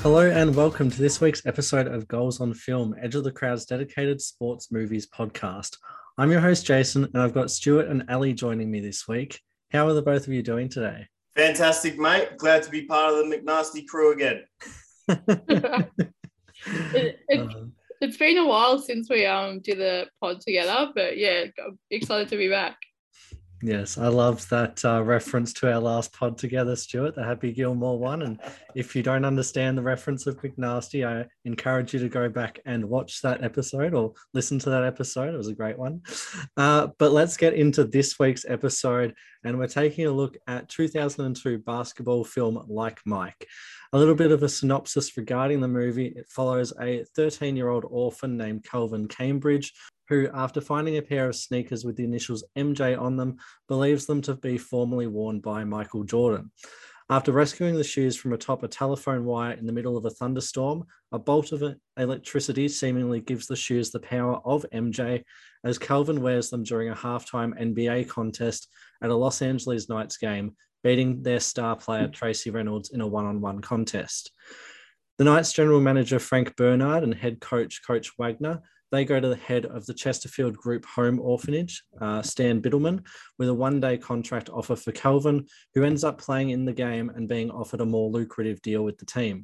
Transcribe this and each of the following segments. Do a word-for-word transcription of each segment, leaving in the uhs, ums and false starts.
Hello and welcome to this week's episode of Goals on Film, Edge of the Crowd's dedicated sports movies podcast. I'm your host, Jason, and I've got Stuart and Ali joining me this week. How are the both of you doing today? Fantastic, mate. Glad to be part of the McNasty crew again. it, it, um, it's been a while since we um did the pod together, but yeah, I'm excited to be back. Yes, I love that uh, reference to our last pod together, Stuart, the Happy Gilmore one. And if you don't understand the reference of McNasty, I encourage you to go back and watch that episode or listen to that episode. It was a great one. Uh, but let's get into this week's episode. And we're taking a look at two thousand two basketball film Like Mike. A little bit of a synopsis regarding the movie. It follows a thirteen-year-old orphan named Kelvin Cambridge, who, after finding a pair of sneakers with the initials M J on them, believes them to be formerly worn by Michael Jordan. After rescuing the shoes from atop a telephone wire in the middle of a thunderstorm, a bolt of electricity seemingly gives the shoes the power of M J as Kelvin wears them during a halftime N B A contest at a Los Angeles Knights game, beating their star player Tracy Reynolds in a one-on-one contest. The Knights general manager Frank Bernard and head coach Coach Wagner, they go to the head of the Chesterfield Group Home Orphanage, uh, Stan Biddleman, with a one-day contract offer for Kelvin, who ends up playing in the game and being offered a more lucrative deal with the team.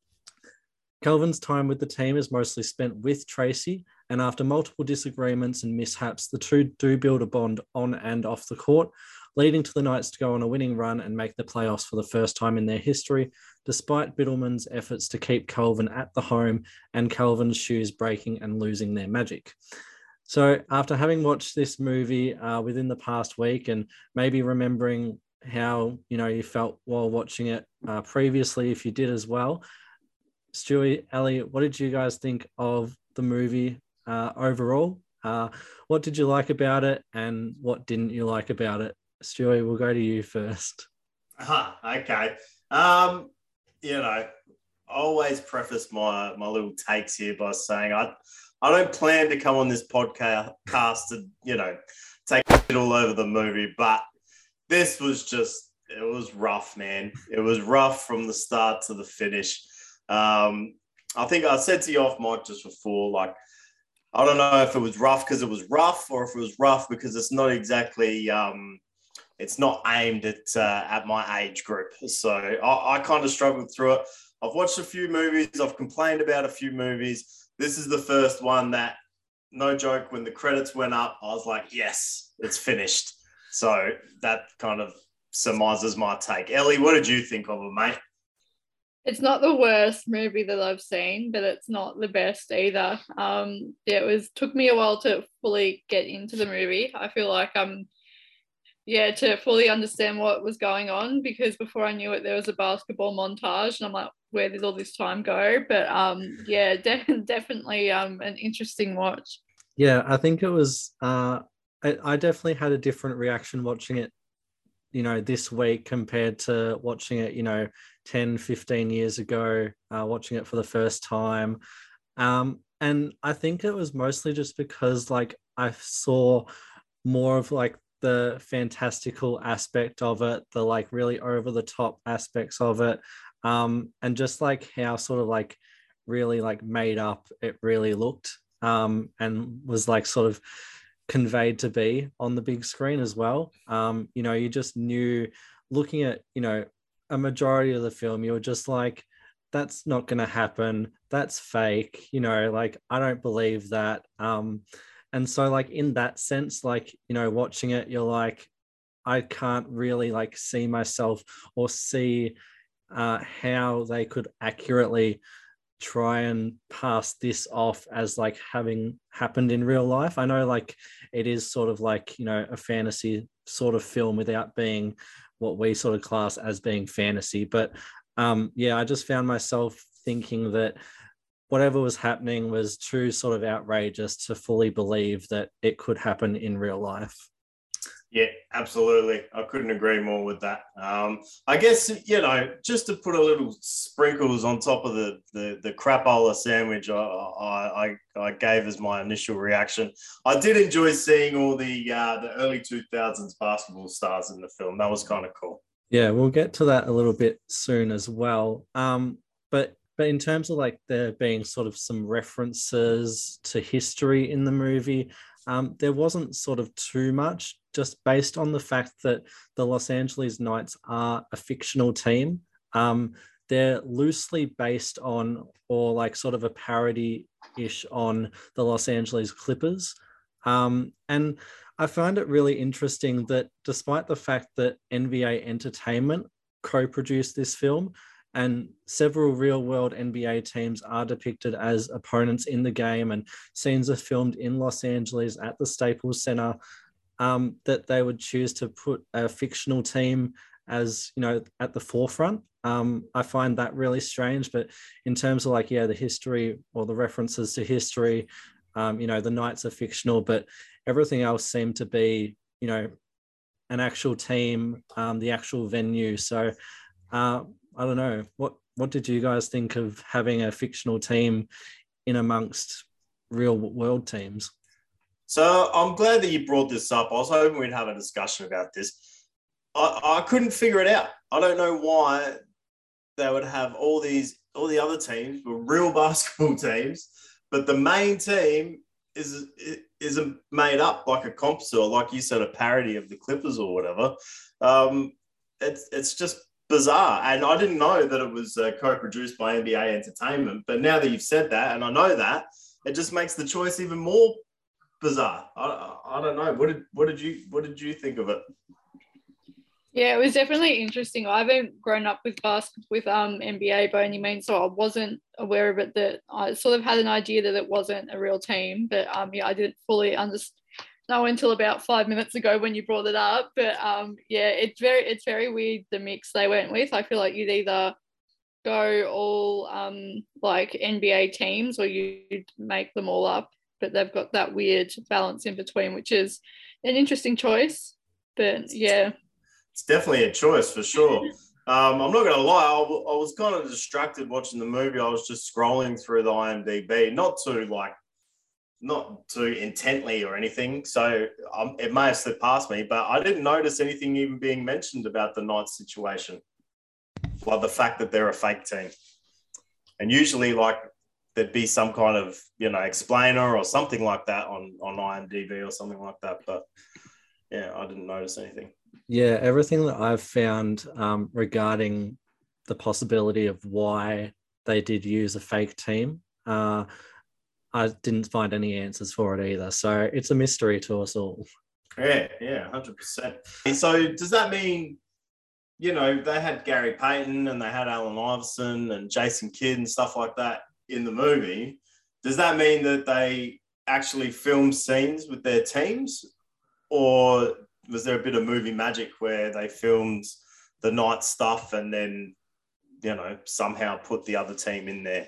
Kelvin's time with the team is mostly spent with Tracy, and after multiple disagreements and mishaps, the two do build a bond on and off the court, leading to the Knights to go on a winning run and make the playoffs for the first time in their history, despite Biddleman's efforts to keep Kelvin at the home and Kelvin's shoes breaking and losing their magic. So after having watched this movie uh, within the past week and maybe remembering how, you know, you felt while watching it uh, previously, if you did as well, Stewie, Ali, what did you guys think of the movie uh, overall? Uh, what did you like about it and what didn't you like about it? Stewie, we'll go to you first. Ah, okay. Um, you know, I always preface my, my little takes here by saying I I don't plan to come on this podcast to, you know, take it all over the movie, but this was just, it was rough, man. It was rough from the start to the finish. Um, I think I said to you off mic just before, like, I don't know if it was rough because it was rough or if it was rough because it's not exactly, um, it's not aimed at uh, at my age group. So I, I kind of struggled through it. I've watched a few movies. I've complained about a few movies. This is the first one that, no joke, when the credits went up, I was like, yes, it's finished. So that kind of surmises my take. Ellie, what did you think of it, mate? It's not the worst movie that I've seen, but it's not the best either. Um, yeah, it was took me a while to fully get into the movie. I feel like um, yeah, to fully understand what was going on, because before I knew it, there was a basketball montage, and I'm like, where did all this time go? But um, yeah, de- definitely um, an interesting watch. Yeah, I think it was. Uh, I, I definitely had a different reaction watching it, you know, this week compared to watching it, you know, ten, fifteen years ago, uh, watching it for the first time. Um, and I think it was mostly just because, like, I saw more of, like, the fantastical aspect of it, the, like, really over-the-top aspects of it, um, and just, like, how sort of, like, really, like, made up it really looked, um, and was, like, sort of conveyed to be on the big screen as well. Um, you know, you just knew, looking at, you know, a majority of the film, you were just like, that's not going to happen. That's fake. You know, like, I don't believe that. Um, and so, like, in that sense, like, you know, watching it, you're like, I can't really, like, see myself or see uh, how they could accurately try and pass this off as, like, having happened in real life. I know, like, it is sort of like, you know, a fantasy sort of film without being what we sort of class as being fantasy. But um, yeah, I just found myself thinking that whatever was happening was too sort of outrageous to fully believe that it could happen in real life. Yeah, absolutely. I couldn't agree more with that. Um, I guess, you know, just to put a little sprinkles on top of the the, the crapola sandwich I, I I gave as my initial reaction, I did enjoy seeing all the uh, the early two thousands basketball stars in the film. That was kind of cool. Yeah, we'll get to that a little bit soon as well. Um, but but in terms of like there being sort of some references to history in the movie, um, there wasn't sort of too much, just based on the fact that the Los Angeles Knights are a fictional team. Um, they're loosely based on, or like sort of a parody-ish on, the Los Angeles Clippers. Um, and I find it really interesting that despite the fact that N B A Entertainment co-produced this film, and several real-world N B A teams are depicted as opponents in the game, and scenes are filmed in Los Angeles at the Staples Center, um, that they would choose to put a fictional team as, you know, at the forefront. Um, I find that really strange. But in terms of like, yeah, the history or the references to history, um, you know, the Knights are fictional, but everything else seemed to be, you know, an actual team, um, the actual venue. So uh, I don't know. What what did you guys think of having a fictional team in amongst real world teams? So I'm glad that you brought this up. I was hoping we'd have a discussion about this. I, I couldn't figure it out. I don't know why they would have all these, all the other teams were real basketball teams, but the main team is isn't made up like a composite, or like you said, a parody of the Clippers or whatever. Um, it's it's just bizarre, and I didn't know that it was uh, co-produced by N B A Entertainment. But now that you've said that, and I know that, it just makes the choice even more bizarre. I, I don't know. What did what did you what did you think of it? Yeah, it was definitely interesting. I haven't grown up with basket with um N B A by any means, so I wasn't aware of it. That I sort of had an idea that it wasn't a real team, but um yeah, I didn't fully understand know until about five minutes ago when you brought it up. But um yeah, it's very it's very weird the mix they went with. I feel like you'd either go all um like N B A teams or you'd make them all up, but they've got that weird balance in between, which is an interesting choice. But yeah. It's definitely a choice for sure. Um, I'm not going to lie, I, w- I was kind of distracted watching the movie. I was just scrolling through the I M D B, not to like, not too intently or anything. So um, it may have slipped past me, but I didn't notice anything even being mentioned about the Knights situation, like the fact that they're a fake team. And usually, like, there'd be some kind of, you know, explainer or something like that on, on I M D B or something like that. But yeah, I didn't notice anything. Yeah, everything that I've found um, regarding the possibility of why they did use a fake team, uh, I didn't find any answers for it either. So it's a mystery to us all. Yeah, yeah, one hundred percent. So does that mean, you know, they had Gary Payton and they had Allen Iverson and Jason Kidd and stuff like that in the movie. Does that mean that they actually filmed scenes with their teams? Or was there a bit of movie magic where they filmed the night stuff and then, you know, somehow put the other team in there?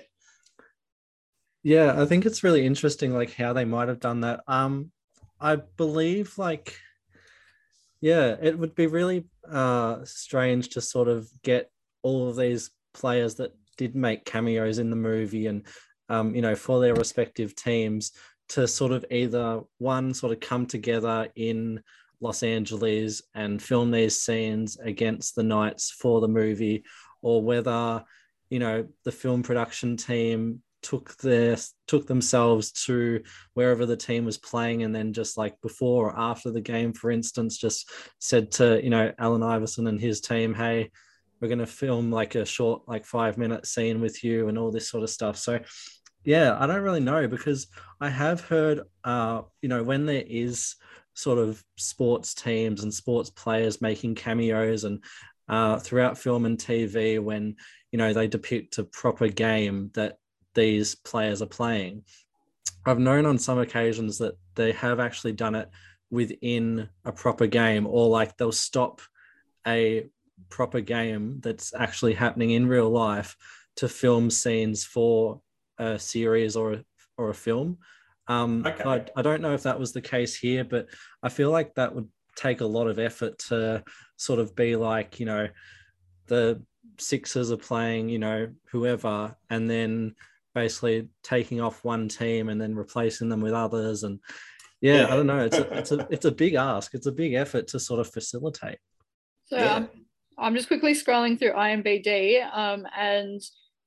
Yeah, I think it's really interesting, like how they might have done that. Um, I believe, like, yeah, it would be really uh, strange to sort of get all of these players that did make cameos in the movie and, um, you know, for their respective teams to sort of either, one, sort of come together in Los Angeles and film these scenes against the Knights for the movie, or whether, you know, the film production team took their took themselves to wherever the team was playing and then just like before or after the game, for instance, just said to, you know, Allen Iverson and his team, hey, we're going to film like a short, like five minute scene with you and all this sort of stuff. So yeah, I don't really know, because I have heard, uh, you know, when there is sort of sports teams and sports players making cameos and uh, throughout film and T V, when, you know, they depict a proper game that these players are playing, I've known on some occasions that they have actually done it within a proper game, or like they'll stop a proper game that's actually happening in real life to film scenes for a series or a, or a film. Um, Okay. I, I don't know if that was the case here, but I feel like that would take a lot of effort to sort of be like, you know, the Sixers are playing, you know, whoever, and then basically taking off one team and then replacing them with others. And yeah, yeah. I don't know. It's a, it's a, it's a big ask. It's a big effort to sort of facilitate. So Yeah. um, I'm just quickly scrolling through I M D B, um, and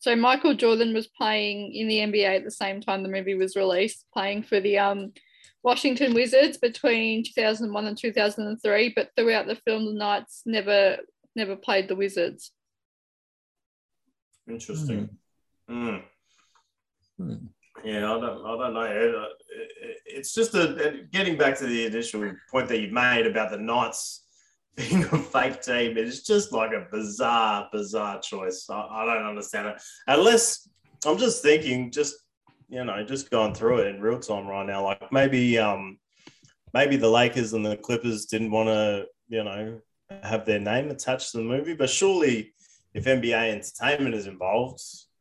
So Michael Jordan was playing in the N B A at the same time the movie was released, playing for the um, Washington Wizards between two thousand one and two thousand three, but throughout the film, the Knights never never played the Wizards. Interesting. Mm. Hmm. Yeah, I don't, I don't know. It, it, it's just a, getting back to the initial point that you made about the Knights being a fake team. It's just like a bizarre, bizarre choice. I, I don't understand it. Unless I'm just thinking, just you know, just going through it in real time right now. Like maybe, um, maybe the Lakers and the Clippers didn't want to, you know, have their name attached to the movie. But surely, if N B A Entertainment is involved,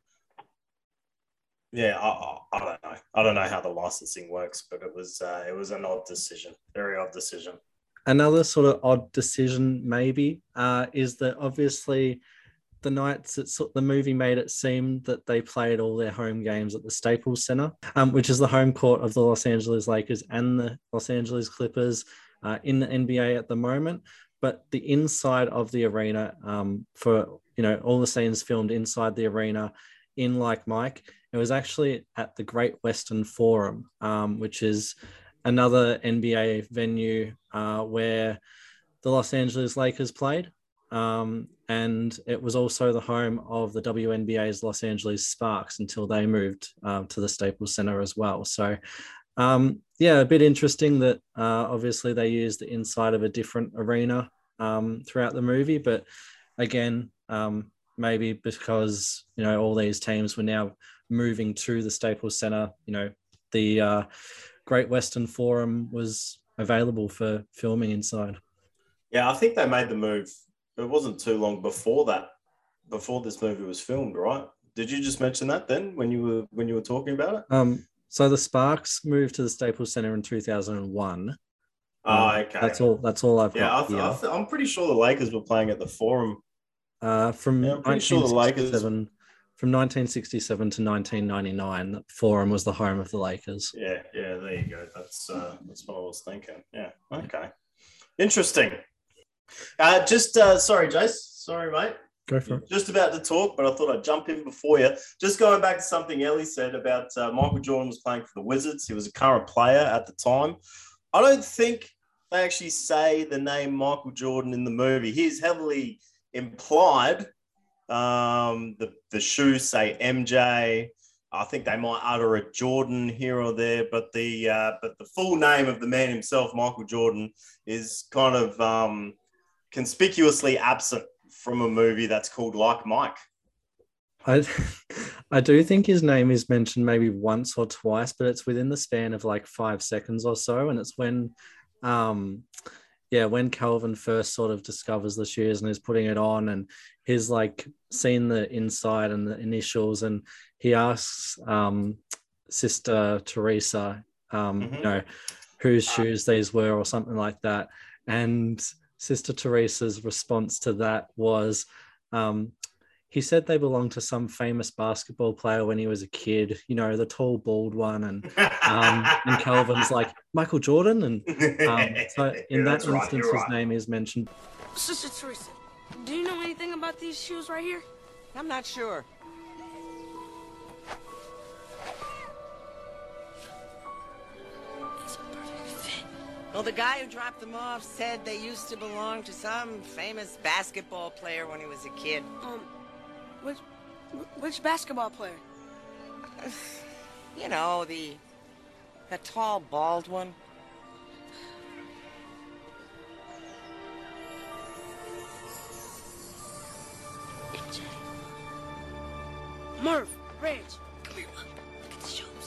yeah, I, I, I don't know. I don't know how the licensing works, but it was uh, it was an odd decision, very odd decision. Another sort of odd decision, maybe, uh, is that obviously the Knights, it's, the movie made it seem that they played all their home games at the Staples Center, um, which is the home court of the Los Angeles Lakers and the Los Angeles Clippers uh, in the N B A at the moment. But the inside of the arena, um, for you know all the scenes filmed inside the arena in Like Mike, it was actually at the Great Western Forum, um, which is another N B A venue uh, where the Los Angeles Lakers played. Um, and it was also the home of the W N B A's Los Angeles Sparks until they moved uh, to the Staples Center as well. So, um, yeah, a bit interesting that uh, obviously they used the inside of a different arena um, throughout the movie. But again, um, maybe because, you know, all these teams were now moving to the Staples Center, you know, the uh, Great Western Forum was available for filming inside. Yeah, I think they made the move. It wasn't too long before that, before this movie was filmed, right? Did you just mention that then when you were when you were talking about it? Um, so the Sparks moved to the Staples Center in two thousand one. Oh, um, okay. That's all. That's all I've yeah, got. Yeah, here. I'm pretty sure the Lakers were playing at the Forum. Uh, from yeah, I'm pretty sure the Lakers. From nineteen sixty-seven to nineteen ninety-nine, the Forum was the home of the Lakers. Yeah, yeah, there you go. That's uh, that's what I was thinking. Yeah, okay, interesting. Uh, just uh, sorry, Jace. Sorry, mate. Go for it. Just about to talk, but I thought I'd jump in before you. Just going back to something Ellie said about uh, Michael Jordan was playing for the Wizards. He was a current player at the time. I don't think they actually say the name Michael Jordan in the movie. He's heavily implied. Um, the, the shoes say M J. I think they might utter a Jordan here or there, but the uh, but the full name of the man himself, Michael Jordan, is kind of um, conspicuously absent from a movie that's called Like Mike. I I do think his name is mentioned maybe once or twice, but it's within the span of like five seconds or so, and it's when um yeah, when Calvin first sort of discovers the shoes and is putting it on, and he's like seen the inside and the initials, and he asks um, Sister Teresa, um, mm-hmm. you know, whose shoes these were or something like that. And Sister Teresa's response to that was, um, he said they belonged to some famous basketball player when he was a kid, you know, the tall, bald one. And um, and Calvin's like, Michael Jordan. And um, so in yeah, that right, instance, his right. name is mentioned. Sister Teresa, do you know anything about these shoes right here? I'm not sure. It's a perfect fit. Well, the guy who dropped them off said they used to belong to some famous basketball player when he was a kid. Um, which, which basketball player? You know, the, the tall, bald one. M J. Murph, Reg, come here, look. Look at the shoes.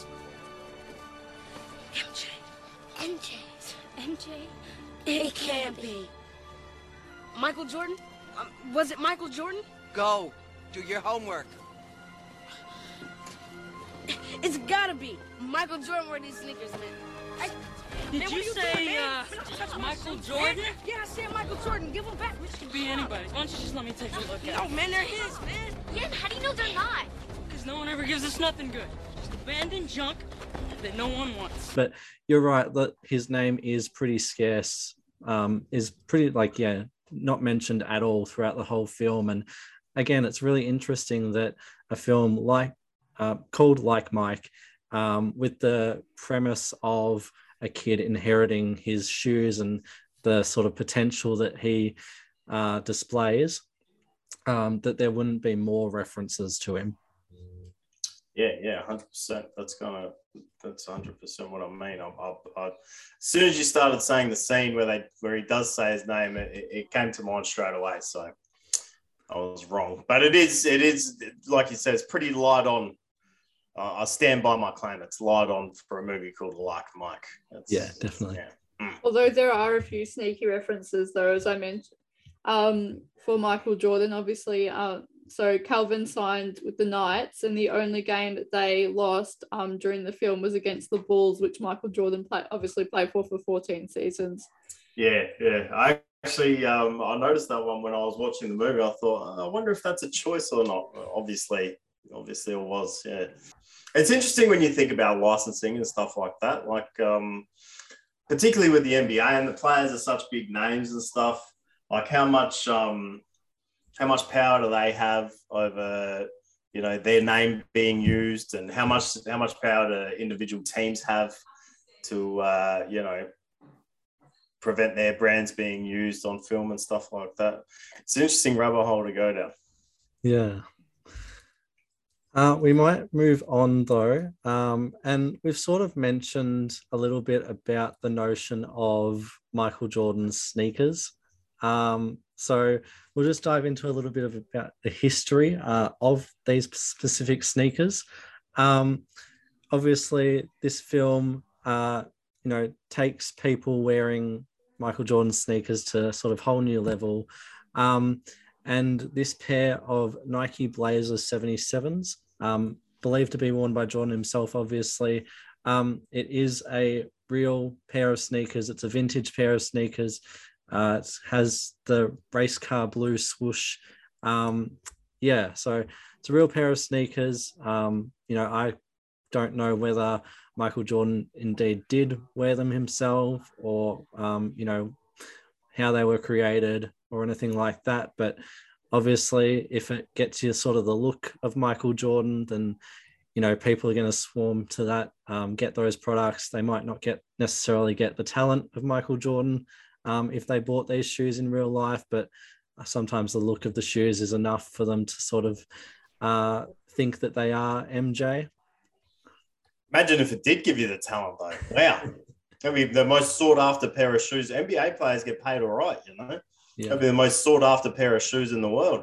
M J. M J. M J? It, it can't be. be. Michael Jordan? Um, was it Michael Jordan? Go. Do your homework. It's gotta be. Michael Jordan wore these sneakers, man. I, Did man, you, you say doing, uh, Michael Jordan? Man. Yeah, I said Michael Jordan. Give them back. Which could be anybody. Why don't you just let me take a look at No, them? man, they're his, man. Yeah, how do you know they're not? Because no one ever gives us nothing good. Just abandoned junk that no one wants. But you're right that his name is pretty scarce. Um, is pretty like yeah, not mentioned at all throughout the whole film, and again, it's really interesting that a film like uh, called Like Mike, um, with the premise of a kid inheriting his shoes and the sort of potential that he uh, displays, um, that there wouldn't be more references to him. Yeah, yeah, one hundred percent. That's kind of, that's one hundred percent what I mean. I, I, I, as soon as you started saying the scene where they where he does say his name, it, it came to mind straight away. So I was wrong. But it is, it is, like you said, it's pretty light on. Uh, I stand by my claim. It's light on for a movie called Like Mike. It's, Yeah, definitely. Yeah. Mm. Although there are a few sneaky references, though, as I mentioned, um, for Michael Jordan, obviously. Uh, so Calvin signed with the Knights, and the only game that they lost um, during the film was against the Bulls, which Michael Jordan play, obviously played for for fourteen seasons. Yeah, yeah. I actually, um, I noticed that one when I was watching the movie. I thought, oh, I wonder if that's a choice or not. Obviously, obviously it was. Yeah. It's interesting when you think about licensing and stuff like that. Like, um, particularly with the N B A and the players are such big names and stuff. Like, how much, um, how much power do they have over, you know, their name being used, and how much, how much power do individual teams have to, uh, you know, prevent their brands being used on film and stuff like that. It's an interesting rabbit hole to go down. Yeah. Uh, we might move on though, um, and we've sort of mentioned a little bit about the notion of Michael Jordan's sneakers. Um, so we'll just dive into a little bit of about the history uh, of these specific sneakers. Um, obviously, this film, uh, you know, takes people wearing Michael Jordan sneakers to sort of whole new level. Um, and this pair of Nike Blazer seventy-sevens, um, believed to be worn by Jordan himself, obviously. Um, it is a real pair of sneakers. It's a vintage pair of sneakers. Uh, it has the race car blue swoosh. Um, yeah, so it's a real pair of sneakers. Um, you know, I don't know whether Michael Jordan indeed did wear them himself, or, um, you know, how they were created or anything like that. But obviously, if it gets you sort of the look of Michael Jordan, then, you know, people are going to swarm to that, um, get those products. They might not get necessarily get the talent of Michael Jordan um, if they bought these shoes in real life, but sometimes the look of the shoes is enough for them to sort of uh, think that they are M J. Imagine if it did give you the talent, though. Wow. That'd be the most sought after pair of shoes. N B A players get paid all right, you know? Yeah. That'd be the most sought after pair of shoes in the world.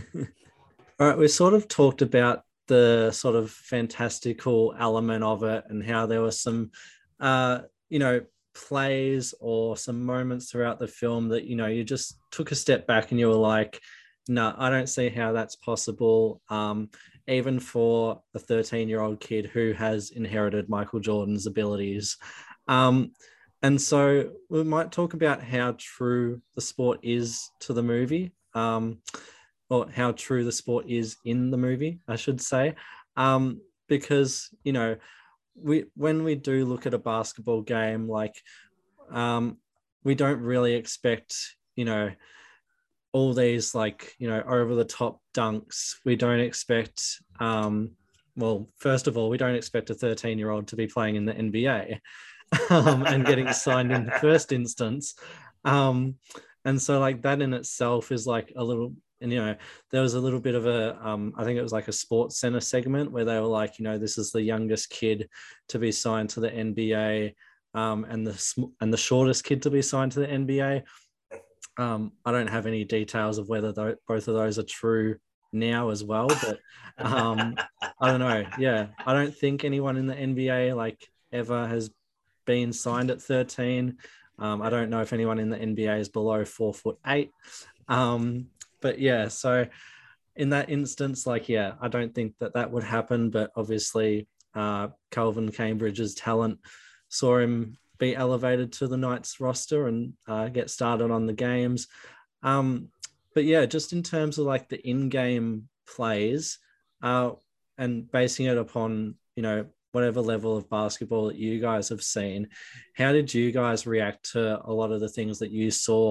All right, we sort of talked about the sort of fantastical element of it and how there were some, uh, you know, plays or some moments throughout the film that, you know, you just took a step back and you were like, no, I don't see how that's possible. Um, even for a thirteen-year-old kid who has inherited Michael Jordan's abilities. Um, and so we might talk about how true the sport is to the movie, um, or how true the sport is in the movie, I should say. Um, because, you know, we when we do look at a basketball game, like um, we don't really expect, you know, all these like, you know, over the top dunks. We don't expect, um, well, first of all, we don't expect a thirteen year old to be playing in the N B A um, and getting signed in the first instance. Um, and so like that in itself is like a little, and, you know, there was a little bit of a, um, I think it was like a Sports Center segment where they were like, you know, this is the youngest kid to be signed to the N B A um, and the and the shortest kid to be signed to the N B A. Um, I don't have any details of whether th- both of those are true now as well, but um, I don't know. Yeah, I don't think anyone in the N B A like ever has been signed at thirteen. Um, I don't know if anyone in the N B A is below four foot eight. Um, but yeah, so in that instance, like, yeah, I don't think that that would happen, but obviously uh, Calvin Cambridge's talent saw him be elevated to the Knights roster and uh, get started on the games. Um, but yeah, just in terms of like the in-game plays uh, and basing it upon, you know, whatever level of basketball that you guys have seen, how did you guys react to a lot of the things that you saw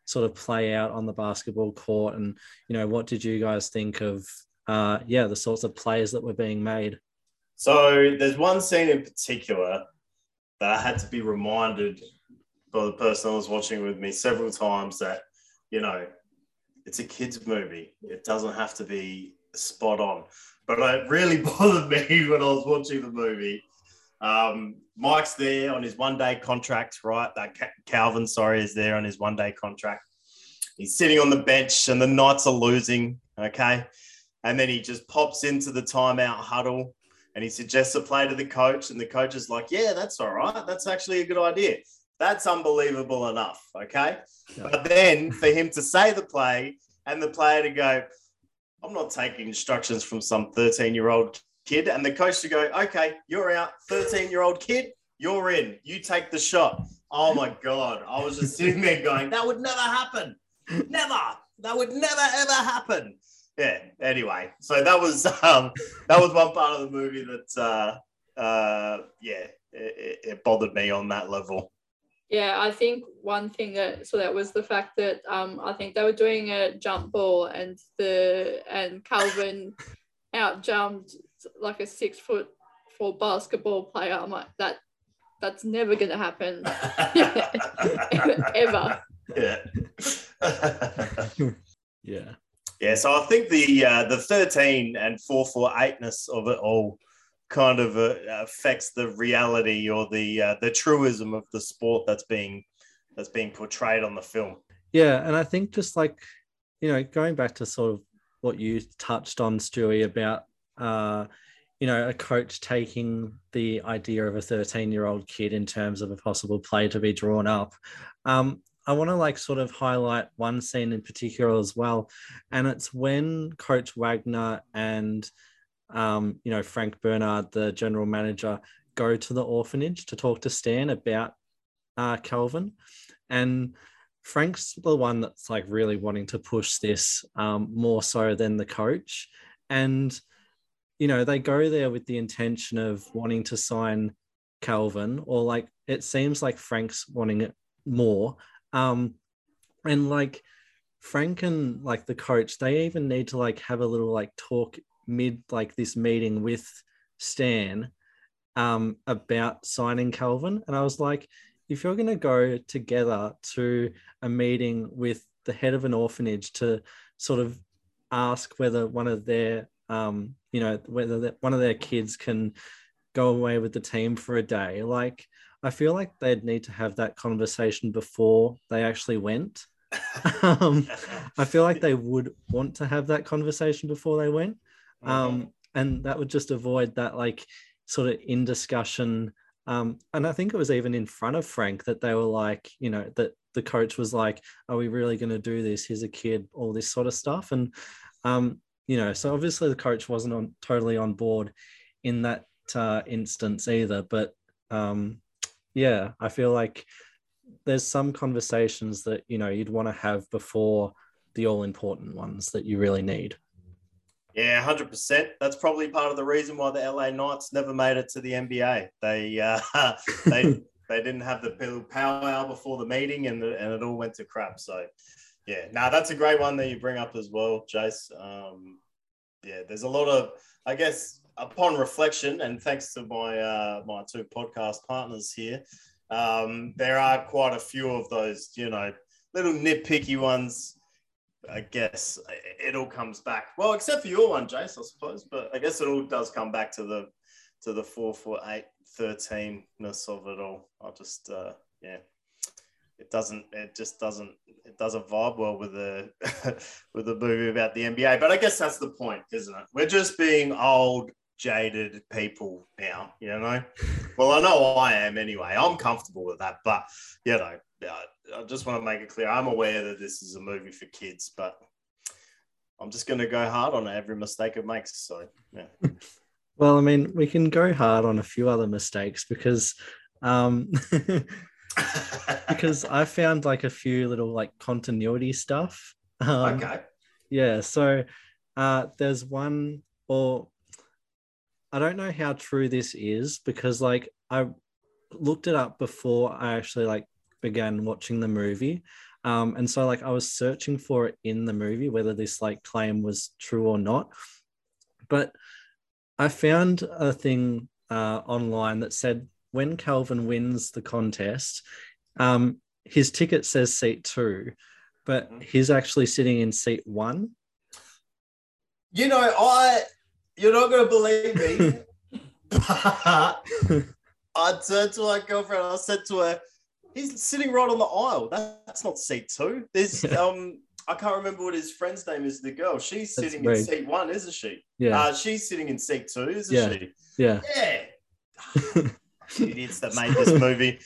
sort of play out on the basketball court? And, you know, what did you guys think of, uh, yeah, the sorts of plays that were being made? So there's one scene in particular that I had to be reminded by the person I was watching with me several times that, you know, it's a kid's movie. It doesn't have to be spot on. But it really bothered me when I was watching the movie. Um, Mike's there on his one-day contract, right? That Calvin, sorry, is there on his one-day contract. He's sitting on the bench and the Knights are losing, okay? And then he just pops into the timeout huddle and he suggests a play to the coach, and the coach is like, yeah, that's all right. That's actually a good idea. That's unbelievable enough, okay? Yeah. But then for him to say the play and the player to go, I'm not taking instructions from some thirteen-year-old kid, and the coach to go, okay, you're out, thirteen-year-old kid, you're in. You take the shot. Oh, my God. I was just sitting there going, that would never happen. Never. That would never, ever happen. Yeah, anyway. So that was um, that was one part of the movie that, uh, uh, yeah, it, it bothered me on that level. Yeah, I think one thing that so that was the fact that um, I think they were doing a jump ball and the and Calvin out jumped like a six foot four basketball player. I'm like, that that's never gonna happen ever. Yeah. Yeah. Yeah. So I think the uh, the thirteen and four four eight-ness of it all kind of uh, affects the reality or the uh, the truism of the sport that's being that's being portrayed on the film. Yeah, and I think just like, you know, going back to sort of what you touched on, Stewie, about uh, you know, a coach taking the idea of a thirteen-year-old kid in terms of a possible play to be drawn up. Um, I want to like sort of highlight one scene in particular as well, and it's when Coach Wagner and Um, you know, Frank Bernard, the general manager, go to the orphanage to talk to Stan about uh, Calvin. And Frank's the one that's like really wanting to push this um, more so than the coach. And, you know, they go there with the intention of wanting to sign Calvin, or like it seems like Frank's wanting it more. Um, and like Frank and like the coach, they even need to like have a little like talk mid like this meeting with Stan um, about signing Calvin. And I was like, if you're going to go together to a meeting with the head of an orphanage to sort of ask whether one of their, um, you know, whether one of their kids can go away with the team for a day, like, I feel like they'd need to have that conversation before they actually went. um, I feel like they would want to have that conversation before they went. Um, and that would just avoid that like sort of in discussion. Um, and I think it was even in front of Frank that they were like, you know, that the coach was like, are we really going to do this? Here's a kid, all this sort of stuff. And, um, you know, so obviously the coach wasn't on totally on board in that uh, instance either. But um, yeah, I feel like there's some conversations that, you know, you'd want to have before the all important ones that you really need. Yeah, one hundred percent. That's probably part of the reason why the L A Knights never made it to the N B A. They uh, they they didn't have the powwow before the meeting, and and it all went to crap. So, yeah, now that's a great one that you bring up as well, Jace. Um, yeah, there's a lot of, I guess, upon reflection, and thanks to my uh, my two podcast partners here, um, there are quite a few of those, you know, little nitpicky ones. I guess it all comes back. Well, except for your one, Jace, I suppose. But I guess it all does come back to the to the four, four, eight, thirteen-ness of it all. I just, uh, yeah, it doesn't, it just doesn't, it doesn't vibe well with the with the movie about the N B A. But I guess that's the point, isn't it? We're just being old, jaded people now, you know. Well, I know I am anyway. I'm comfortable with that, but you know. I just want to make it clear. I'm aware that this is a movie for kids, but I'm just going to go hard on every mistake it makes. So, yeah. Well, I mean, we can go hard on a few other mistakes because, um, because I found like a few little like continuity stuff. Um, okay. Yeah. So, uh, there's one, or I don't know how true this is because like I looked it up before I actually like began watching the movie, Um, and so like I was searching for it in the movie, whether this like claim was true or not. But I found a thing uh, online that said when Calvin wins the contest, um, his ticket says seat two, but he's actually sitting in seat one. You know, I, you're not going to believe me, but I turned to my girlfriend and I said to her, he's sitting right on the aisle. That's not seat two. There's, um, I can't remember what his friend's name is, the girl. She's That's sitting right. in seat one, isn't she? Yeah. Uh, she's sitting in seat two, isn't Yeah. she? Yeah. Yeah. Idiots that made this movie.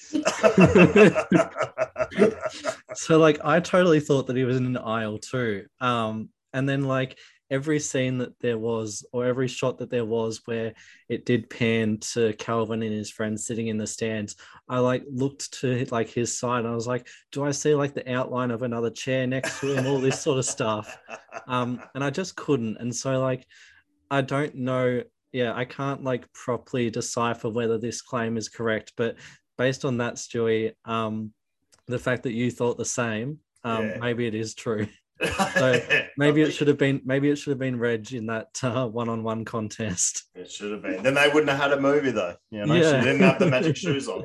So like I totally thought that he was in an aisle too. Um, and then like every scene that there was, or every shot that there was where it did pan to Calvin and his friends sitting in the stands, I like looked to like his side and I was like, do I see like the outline of another chair next to him, all this sort of stuff. Um, and I just couldn't. And so like I don't know. Yeah, I can't like properly decipher whether this claim is correct, but based on that, Stewie, um, the fact that you thought the same, um, Yeah. maybe it is true. So maybe it should have been, maybe it should have been Reg in that uh, one-on-one contest. It should have been. Then they wouldn't have had a movie though. You know, Yeah. she didn't have the magic shoes on.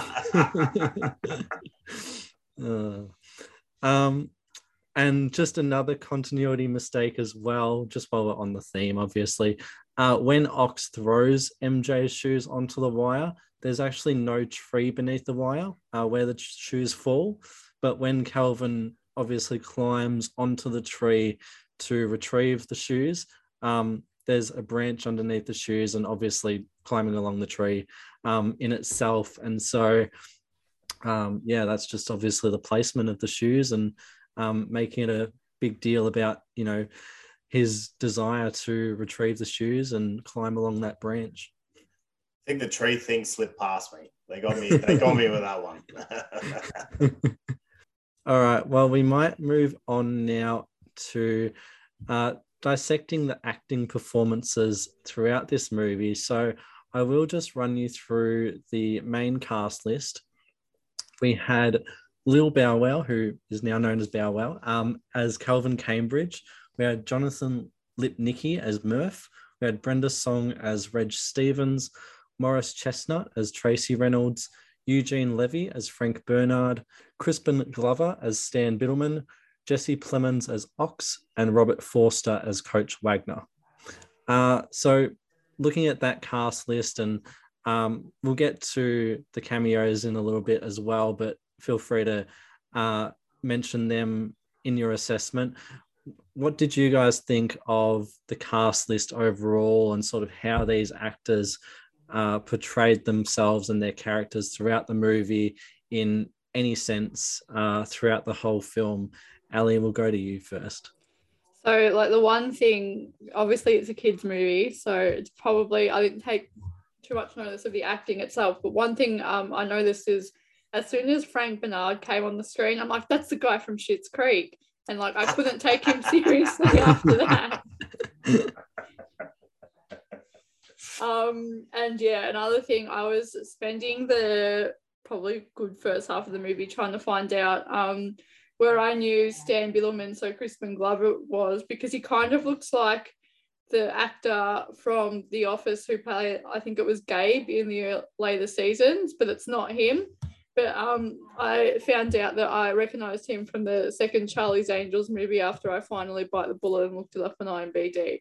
uh, um, and just another continuity mistake as well, just while we're on the theme, obviously. Uh, when Ox throws M J's shoes onto the wire, there's actually no tree beneath the wire uh, where the shoes fall. But when Calvin obviously climbs onto the tree to retrieve the shoes, um, there's a branch underneath the shoes and obviously climbing along the tree um, in itself. And so, um, yeah, that's just obviously the placement of the shoes and um, making it a big deal about, you know, his desire to retrieve the shoes and climb along that branch. I think the tree thing slipped past me. They got me. They got me with that one. All right. Well, we might move on now to uh, dissecting the acting performances throughout this movie. So I will just run you through the main cast list. We had Lil Bow Wow, who is now known as Bow Wow, um, as Calvin Cambridge. We had Jonathan Lipnicki as Murph. We had Brenda Song as Reg Stevens, Morris Chestnut as Tracy Reynolds, Eugene Levy as Frank Bernard, Crispin Glover as Stan Biddleman, Jesse Plemons as Ox, and Robert Forster as Coach Wagner. Uh, so looking at that cast list, and um, we'll get to the cameos in a little bit as well, but feel free to uh, mention them in your assessment. What did you guys think of the cast list overall and sort of how these actors uh, portrayed themselves and their characters throughout the movie in any sense uh, throughout the whole film? Ali, we'll go to you first. So, like, the one thing, obviously it's a kid's movie, so it's probably, I didn't take too much notice of the acting itself, but one thing um, I noticed is as soon as Frank Bernard came on the screen, I'm like, that's the guy from Schitt's Creek. And like, I couldn't take him seriously after that. um, and yeah, another thing, I was spending the probably good first half of the movie trying to find out um, where I knew Stan Biddleman, so Crispin Glover, was, because he kind of looks like the actor from The Office who played, I think it was Gabe in the later seasons, but it's not him. But um, I found out that I recognised him from the second Charlie's Angels movie after I finally bite the bullet and looked it up on I M D B.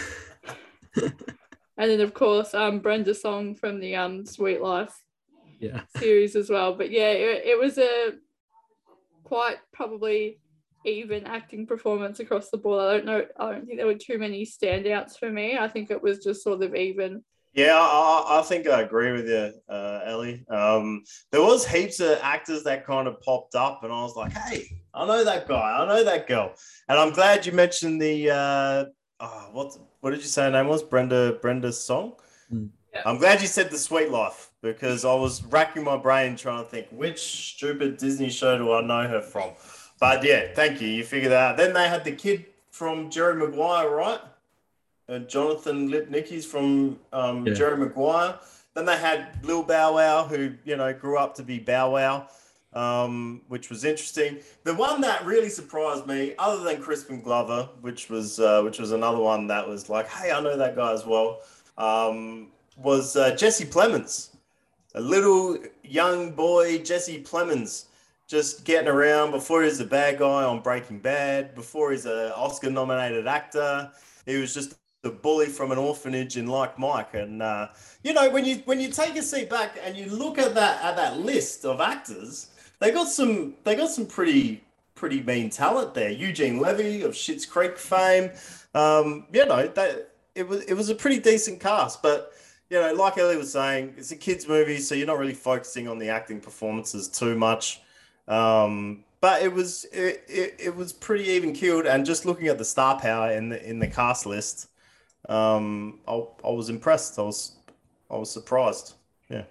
And then, of course, um, Brenda Song from the um, Sweet Life yeah. series as well. But yeah, it, it was a quite probably even acting performance across the board. I don't know. I don't think there were too many standouts for me. I think it was just sort of even. Yeah, I, I think I agree with you, uh, Ellie. Um, there was heaps of actors that kind of popped up, and I was like, "Hey, I know that guy. I know that girl." And I'm glad you mentioned the uh, oh, what what did you say her name was? Brenda Brenda's song. Mm. Yeah. I'm glad you said The Sweet Life, because I was racking my brain trying to think which stupid Disney show do I know her from. But yeah, thank you. You figured that out. Then they had the kid from Jerry Maguire, right? Uh, Jonathan Lipnicki's from um, yeah. Jerry Maguire. Then they had Lil Bow Wow, who, you know, grew up to be Bow Wow. um, which was interesting. The one that really surprised me, other than Crispin Glover, which was uh, which was another one that was like, hey, I know that guy as well, um, was uh, Jesse Plemons, a little young boy, Jesse Plemons, just getting around before he's a bad guy on Breaking Bad, before he's an Oscar-nominated actor. He was just the bully from an orphanage in Like Mike. And, uh, you know, when you when you take a seat back and you look at that at that list of actors, they got some they got some pretty pretty mean talent there. Eugene Levy of Schitt's Creek fame. Um, you know, that it was it was a pretty decent cast. But, you know, like Ellie was saying, it's a kids' movie, so you're not really focusing on the acting performances too much. Um, but it was it, it, it was pretty even keeled, and just looking at the star power in the in the cast list, um, I, I was impressed. I was I was surprised. Yeah.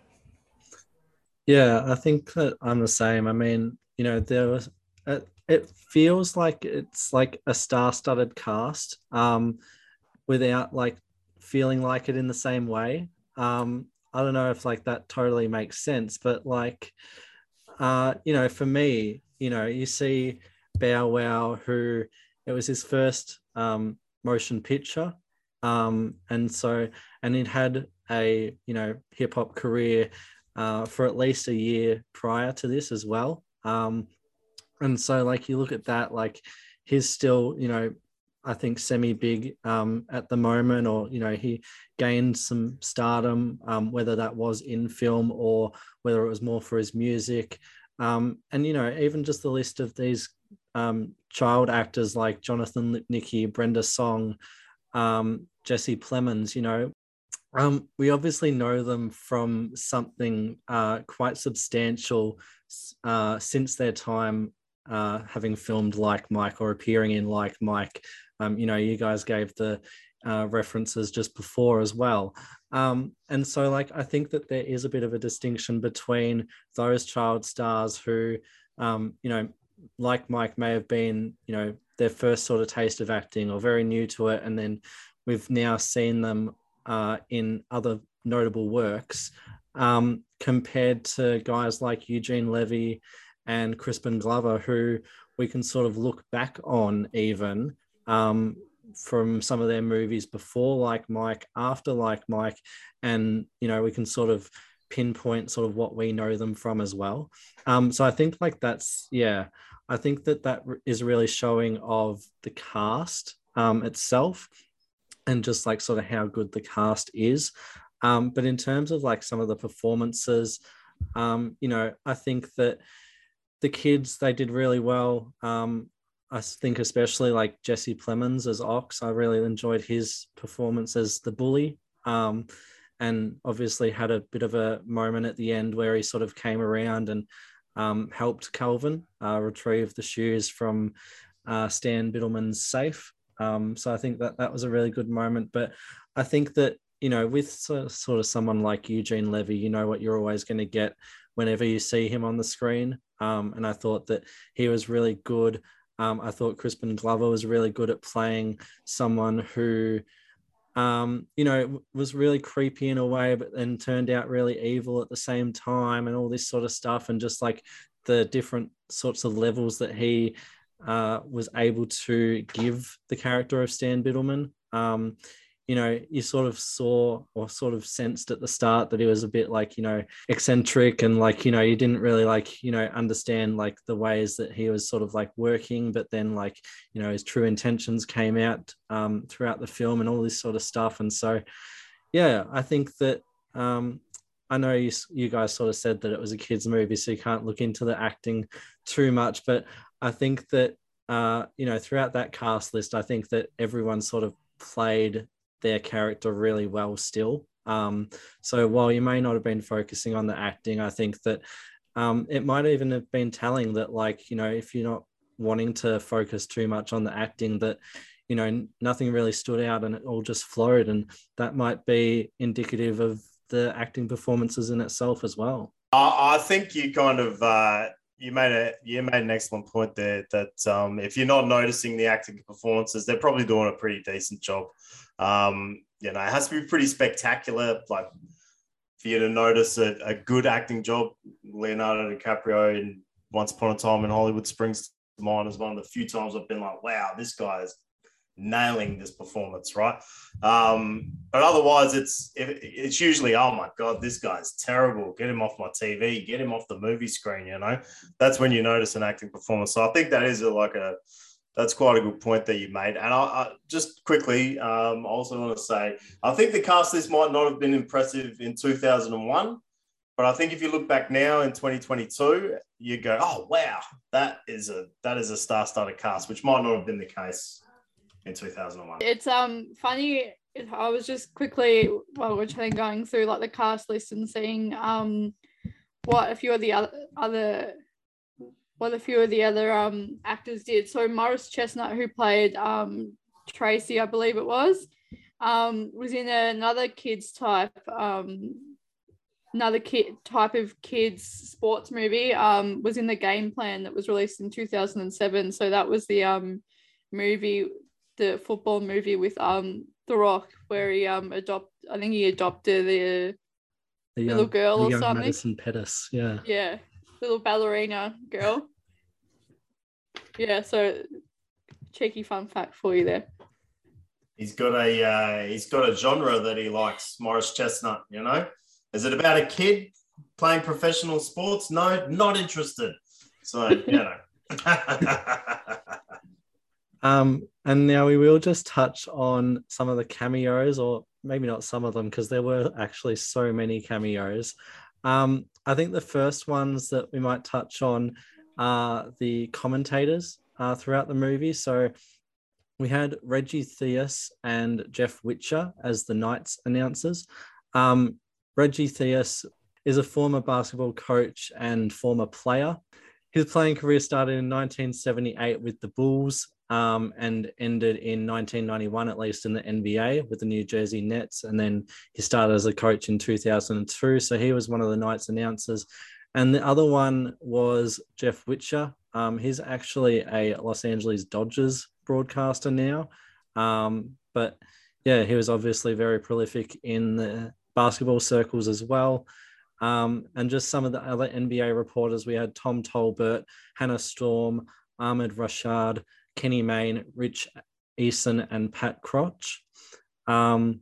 Yeah, I think that I'm the same. I mean, you know, there was it, it feels like it's like a star-studded cast, um, without like feeling like it in the same way. Um, I don't know if like that totally makes sense, but like. Uh, you know, for me, you know, you see Bow Wow, who it was his first um, motion picture. Um, and so, and he'd had a, you know, hip hop career uh, for at least a year prior to this as well. Um, and so, like, you look at that, like, he's still, you know, I think semi big um, at the moment, or, you know, he gained some stardom, um, whether that was in film or whether it was more for his music. Um, and, you know, even just the list of these um, child actors like Jonathan Lipnicki, Brenda Song, um, Jesse Plemons, you know, um, we obviously know them from something uh, quite substantial uh, since their time uh, having filmed Like Mike or appearing in Like Mike. Um, you know, you guys gave the uh, references just before as well. Um, and so, like, I think that there is a bit of a distinction between those child stars who, um, you know, Like Mike may have been, you know, their first sort of taste of acting or very new to it. And then we've now seen them uh, in other notable works, um, compared to guys like Eugene Levy and Crispin Glover, who we can sort of look back on even um, from some of their movies before Like Mike, after Like Mike, and, you know, we can sort of pinpoint sort of what we know them from as well. Um, so I think like that's, yeah, I think that that is really showing of the cast um, itself and just like sort of how good the cast is. Um, but in terms of like some of the performances, um, you know, I think that the kids, they did really well. Um, I think especially like Jesse Plemons as Ox, I really enjoyed his performance as the bully. Um, and obviously had a bit of a moment at the end where he sort of came around and um, helped Calvin uh, retrieve the shoes from uh, Stan Biddleman's safe. Um, so I think that that was a really good moment. But I think that, you know, with sort of someone like Eugene Levy, you know what you're always going to get whenever you see him on the screen. Um, and I thought that he was really good. Um, I thought Crispin Glover was really good at playing someone who, um, you know, was really creepy in a way, but then turned out really evil at the same time and all this sort of stuff. And just like the different sorts of levels that he uh, was able to give the character of Stan Biddleman. Um, you know, you sort of saw or sort of sensed at the start that he was a bit like, you know, eccentric and like, you know, you didn't really like, you know, understand like the ways that he was sort of like working, but then like, you know, his true intentions came out um, throughout the film and all this sort of stuff. And so, yeah, I think that, um, I know you, you guys sort of said that it was a kid's movie, so you can't look into the acting too much, but I think that, uh, you know, throughout that cast list, I think that everyone sort of played their character really well still. Um, so while you may not have been focusing on the acting, I think that um, it might even have been telling that, like, you know, if you're not wanting to focus too much on the acting, that, you know, nothing really stood out and it all just flowed. And that might be indicative of the acting performances in itself as well. I, I think you kind of, uh, you made a you made an excellent point there that um, if you're not noticing the acting performances, they're probably doing a pretty decent job. Um, you know, it has to be pretty spectacular, like for you to notice a, a good acting job. Leonardo DiCaprio in Once Upon a Time in Hollywood springs to mind as one of the few times I've been like, wow, this guy's nailing this performance, right? Um, but otherwise, it's it's usually, oh my God, this guy's terrible. Get him off my T V. Get him off the movie screen, you know? That's when you notice an acting performance. So I think that is a, like a, that's quite a good point that you made. And I, I just quickly, um, I also want to say, I think the cast list might not have been impressive in two thousand one, but I think if you look back now in twenty twenty-two, you go, oh, wow, that is a that is a star-studded cast, which might not have been the case in two thousand one. It's um funny. I was just quickly while we're trying going through like the cast list and seeing um what a few of the other other what a few of the other um actors did. So Morris Chestnut, who played um Tracy, I believe it was, um was in another kids type um another kid type of kids sports movie. Um was in the Game Plan that was released in two thousand seven. So that was the um movie, the football movie with um The Rock, where he um adopt I think he adopted the, the little young, girl the or young something. Madison Pettis, yeah. Yeah, little ballerina girl. Yeah, so cheeky fun fact for you there. He's got a uh, he's got a genre that he likes, Morris Chestnut, you know? Is it about a kid playing professional sports? No, not interested. So, you know. Um, and now we will just touch on some of the cameos, or maybe not some of them, because there were actually so many cameos. Um, I think the first ones that we might touch on are the commentators uh, throughout the movie. So we had Reggie Theus and Jeff Witcher as the Knights announcers. Um, Reggie Theus is a former basketball coach and former player. His playing career started in nineteen seventy-eight with the Bulls, Um, and ended in nineteen ninety-one, at least in the N B A with the New Jersey Nets. And then he started as a coach in two thousand two. So he was one of the Knights announcers. And the other one was Jeff Witcher. Um, he's actually a Los Angeles Dodgers broadcaster now. Um, but yeah, he was obviously very prolific in the basketball circles as well. Um, and just some of the other N B A reporters, we had Tom Tolbert, Hannah Storm, Ahmed Rashad, Kenny Mayne, Rich Eason, and Pat Crotch. Um,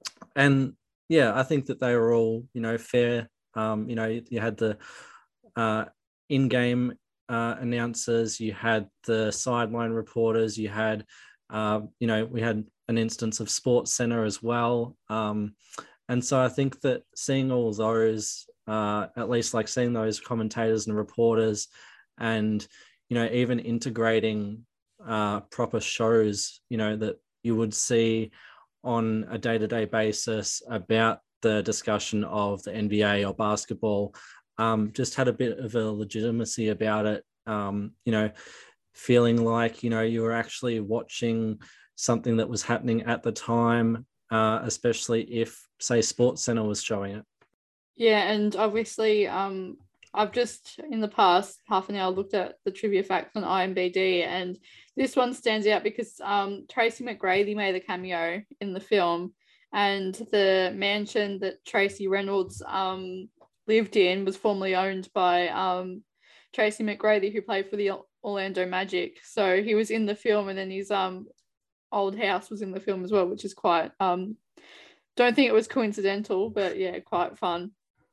and yeah, I think that they were all, you know, fair. Um, you know, you had the uh, in-game uh, announcers, you had the sideline reporters, you had, uh, you know, we had an instance of Sports Center as well. Um, and so I think that seeing all those, uh, at least like seeing those commentators and reporters, and, you know, even integrating uh, proper shows, you know, that you would see on a day-to-day basis about the discussion of the N B A or basketball, um, just had a bit of a legitimacy about it, um, you know, feeling like, you know, you were actually watching something that was happening at the time, uh, especially if, say, Sports Center was showing it. Yeah, and obviously, um, I've just, in the past half an hour, looked at the trivia facts on I M D B, and this one stands out because um, Tracy McGrady made a cameo in the film, and the mansion that Tracy Reynolds um, lived in was formerly owned by um, Tracy McGrady, who played for the Orlando Magic. So he was in the film, and then his um, old house was in the film as well, which is quite, um, don't think it was coincidental, but yeah, quite fun.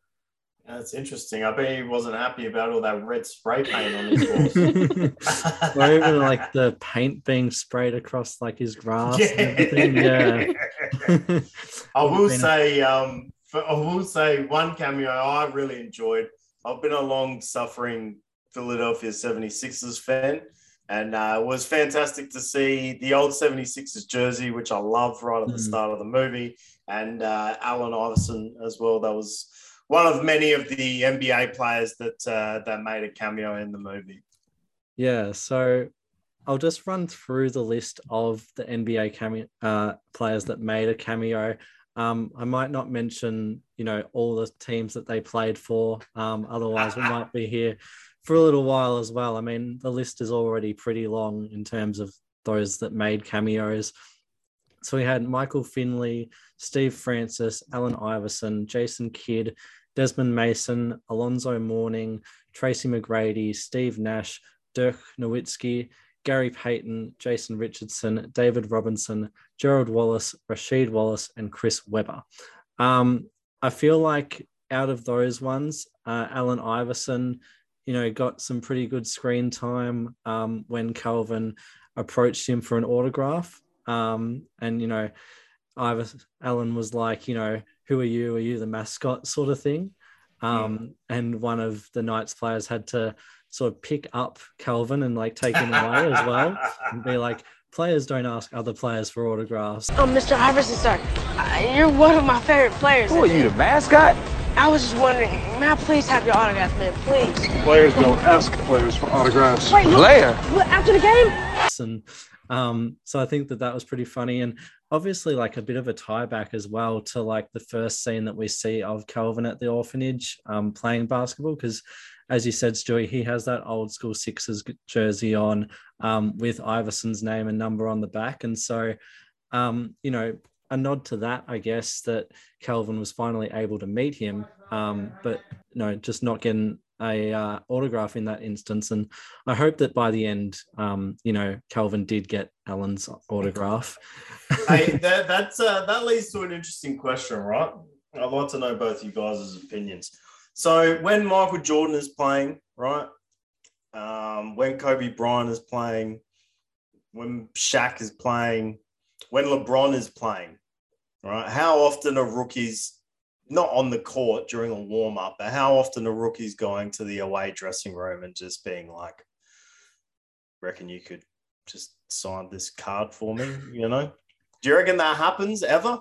That's interesting. I bet he wasn't happy about all that red spray paint on his walls. Or even like the paint being sprayed across like his grass. Yeah. And everything. Yeah. I will say, um, for, I will say one cameo I really enjoyed. I've been a long-suffering Philadelphia seventy-sixers fan, and uh, it was fantastic to see the old seventy-sixers jersey, which I love right at the mm. start of the movie, and uh, Allen Iverson as well. That was one of many of the N B A players that uh, that made a cameo in the movie. Yeah, so I'll just run through the list of the N B A cameo uh, players that made a cameo. Um, I might not mention, you know, all the teams that they played for. Um, otherwise, we might be here for a little while as well. I mean, the list is already pretty long in terms of those that made cameos. So we had Michael Finley, Steve Francis, Allen Iverson, Jason Kidd, Desmond Mason, Alonzo Mourning, Tracy McGrady, Steve Nash, Dirk Nowitzki, Gary Payton, Jason Richardson, David Robinson, Gerald Wallace, Rasheed Wallace, and Chris Webber. Um, I feel like out of those ones, uh, Allen Iverson, you know, got some pretty good screen time um, when Calvin approached him for an autograph. Um, and, you know, Iverson, Allen was like, you know, who are you? Are you the mascot sort of thing? Um, mm. And one of the Knights players had to sort of pick up Calvin and like take him away as well and be like, players don't ask other players for autographs. Oh, Mister Iverson, sir, uh, you're one of my favorite players. Who are you, the mascot? I was just wondering, may I please have your autograph, man, please? Players don't ask players for autographs. Wait, player? After the game? And um, so I think that that was pretty funny. And obviously like a bit of a tie back as well to like the first scene that we see of Calvin at the orphanage um, playing basketball. Because as you said, Stewie, he has that old school Sixers jersey on um, with Iverson's name and number on the back. And so, um, you know, a nod to that, I guess, that Calvin was finally able to meet him, um, but you know, just not getting a uh, autograph in that instance. And I hope that by the end, um, you know, Calvin did get Allen's autograph. Hey, that that's uh, that leads to an interesting question, right? I'd like to know both you guys' opinions. So when Michael Jordan is playing, right? Um, when Kobe Bryant is playing, when Shaq is playing, when LeBron is playing, right? How often are rookies not on the court during a warm-up, but how often are rookies going to the away dressing room and just being like, reckon you could just sign this card for me, you know? Do you reckon that happens ever?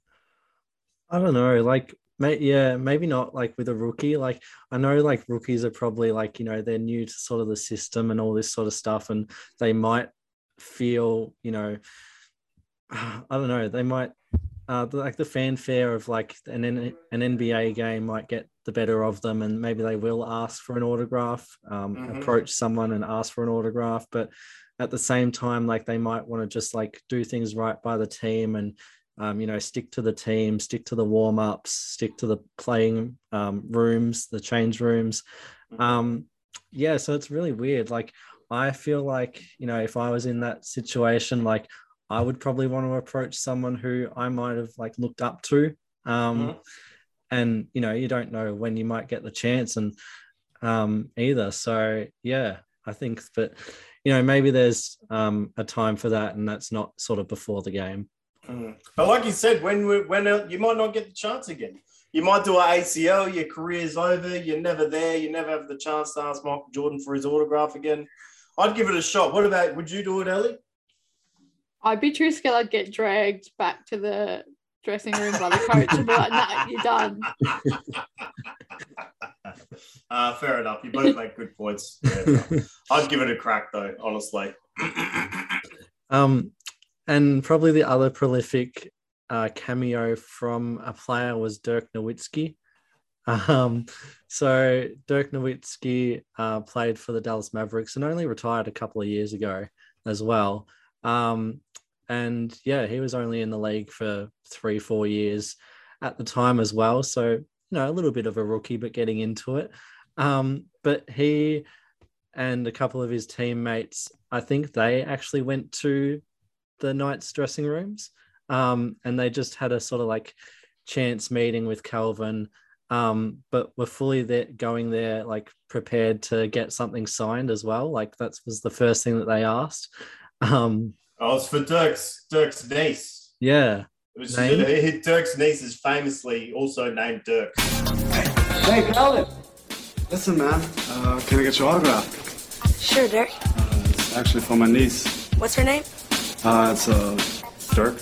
I don't know. Like, may, yeah, maybe not like with a rookie. Like, I know like rookies are probably like, you know, they're new to sort of the system and all this sort of stuff. And they might feel, you know, I don't know, they might, uh, like the fanfare of like an, an N B A game might get the better of them, and maybe they will ask for an autograph, um, mm-hmm. approach someone and ask for an autograph. But at the same time, like they might want to just like do things right by the team and, um, you know, stick to the team, stick to the warm-ups, stick to the playing um, rooms, the change rooms. Um, yeah, so it's really weird. Like, I feel like, you know, if I was in that situation, like I would probably want to approach someone who I might have like looked up to. Um, mm-hmm. And, you know, you don't know when you might get the chance and um, either. So, yeah, I think that, you know, maybe there's um, a time for that, and that's not sort of before the game. Mm. But like you said, when we, when uh, you might not get the chance again. You might do an A C L, your career's over, you're never there, you never have the chance to ask Michael Jordan for his autograph again. I'd give it a shot. What about, would you do it, Ellie? I'd be too scared I'd get dragged back to the dressing room by the coach and be like, nah, you're done. Uh, fair enough. You both make good points. Yeah, I'd give it a crack, though, honestly. um, and probably the other prolific uh, cameo from a player was Dirk Nowitzki. Um, so Dirk Nowitzki uh, played for the Dallas Mavericks and only retired a couple of years ago as well. Um, and yeah, he was only in the league for three, four years at the time as well. So, you know, a little bit of a rookie, but getting into it. Um, but he and a couple of his teammates, I think they actually went to the Knights dressing rooms. Um, and they just had a sort of like chance meeting with Calvin, um, but were fully there, going there, like prepared to get something signed as well. Like that was the first thing that they asked. Um, oh, it's for Dirk's Dirk's niece. Yeah. It was, it, Dirk's niece is famously also named Dirk. Hey, Calvin. Listen, man. Uh, can I get your autograph? Sure, Dirk. Uh, it's actually for my niece. What's her name? Uh, it's uh, Dirk.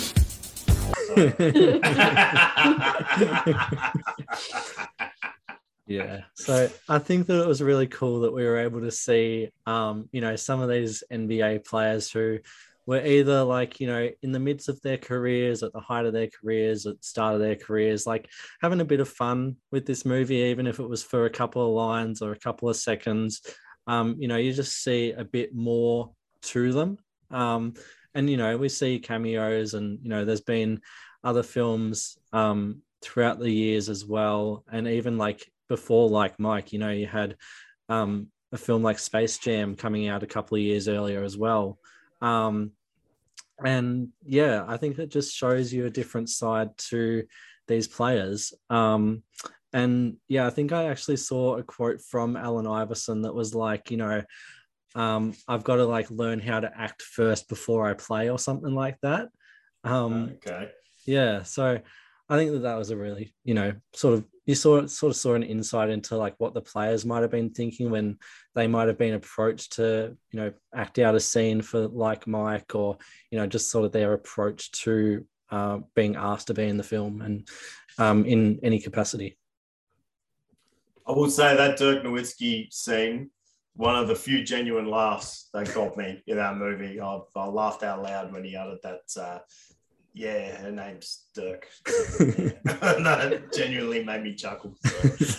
Yeah, so I think that it was really cool that we were able to see, um, you know, some of these N B A players who were either like, you know, in the midst of their careers, at the height of their careers, at the start of their careers, like having a bit of fun with this movie, even if it was for a couple of lines or a couple of seconds. Um, you know, you just see a bit more to them. Um, and, you know, we see cameos and, you know, there's been other films um, throughout the years as well. And even like before like Mike, you know, you had um, a film like Space Jam coming out a couple of years earlier as well. Um, and yeah, I think it just shows you a different side to these players. Um, and yeah, I think I actually saw a quote from Allen Iverson that was like, you know, um, I've got to like learn how to act first before I play or something like that. Um, okay. Yeah. So I think that that was a really, you know, sort of, you saw sort of saw an insight into like what the players might have been thinking when they might have been approached to, you know, act out a scene for like Mike, or, you know, just sort of their approach to uh, being asked to be in the film and um, in any capacity. I will say that Dirk Nowitzki scene, one of the few genuine laughs that got me in that movie. I, I laughed out loud when he uttered that. Uh, yeah, her name's Dirk. That genuinely made me chuckle. So.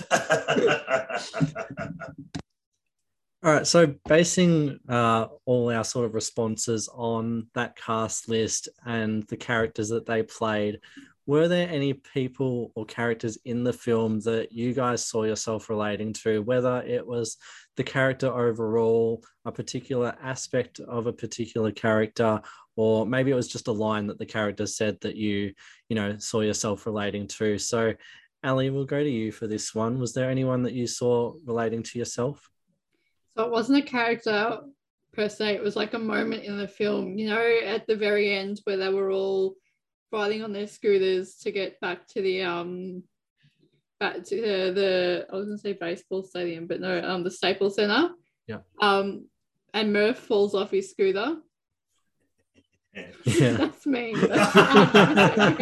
All right, so basing uh, all our sort of responses on that cast list and the characters that they played, were there any people or characters in the film that you guys saw yourself relating to, whether it was the character overall, a particular aspect of a particular character, or maybe it was just a line that the character said that you, you know, saw yourself relating to? So, Ali, we'll go to you for this one. Was there anyone that you saw relating to yourself? So it wasn't a character per se, it was like a moment in the film, you know, at the very end where they were all riding on their scooters to get back to the um back to the, the I was gonna say baseball stadium, but no, um the Staples Center. Yeah. Um and Murph falls off his scooter. Yeah. That's me. That's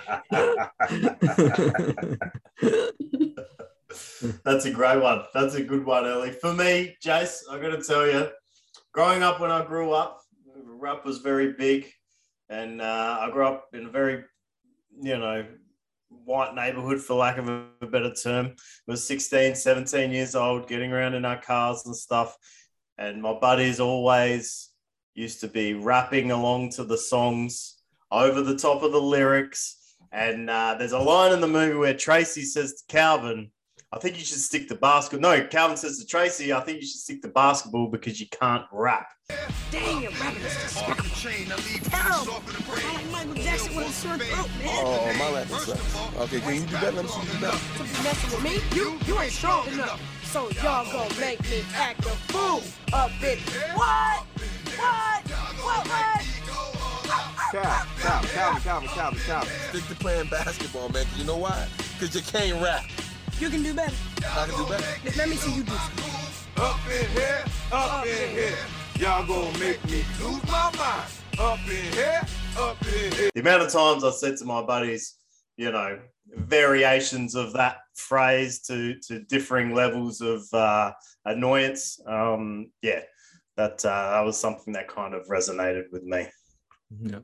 me. That's a great one. That's a good one, Ellie. For me, Jace, I got to tell you, growing up when I grew up, rap was very big. And uh, I grew up in a very, you know, white neighborhood, for lack of a better term. I was sixteen, seventeen years old, getting around in our cars and stuff. And my buddies always used to be rapping along to the songs over the top of the lyrics. And uh, there's a line in the movie where Tracy says to Calvin, I think you should stick to basketball. No, Calvin says to Tracy, I think you should stick to basketball because you can't rap. Dang it, rapping is despicable. Terrible. I like Michael Jackson with a sore throat, man. Oh, my rapping sucks. Okay, can you do better? Let me see you do better. To be messing with me, you, you ain't strong enough. So y'all gonna make me act a fool up it. What? What? What? What? Cal, Cal, Calvin, Calvin, Calvin, Calvin. Stick to playing basketball, man. You know why? Because you can't rap. You can do better. I can do better. Let me see you do. Up in here, up, up in here. here. Y'all gonna make me lose my mind. Up in here, up in here. The amount of times I said to my buddies, you know, variations of that phrase to, to differing levels of uh, annoyance. Um, yeah, that, uh, that was something that kind of resonated with me. Yeah.